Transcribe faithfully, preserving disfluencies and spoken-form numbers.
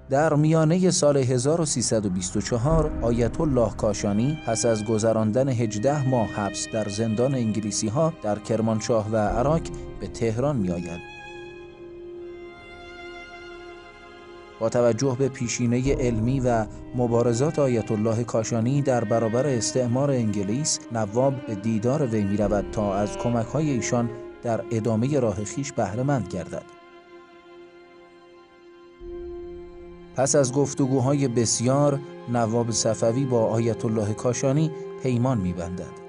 در میانه سال هزار و سیصد و بیست و چهار آیت الله کاشانی پس از گذراندن هجده ماه حبس در زندان انگلیسی ها در کرمانشاه و عراق به تهران می آید. با توجه به پیشینه علمی و مبارزات آیت الله کاشانی در برابر استعمار انگلیس، نواب به دیدار وی می رود تا از کمک‌های ایشان در ادامه راه خویش بهره مند گردد. پس از گفتگوهای بسیار، نواب صفوی با آیت الله کاشانی پیمان می‌بندد.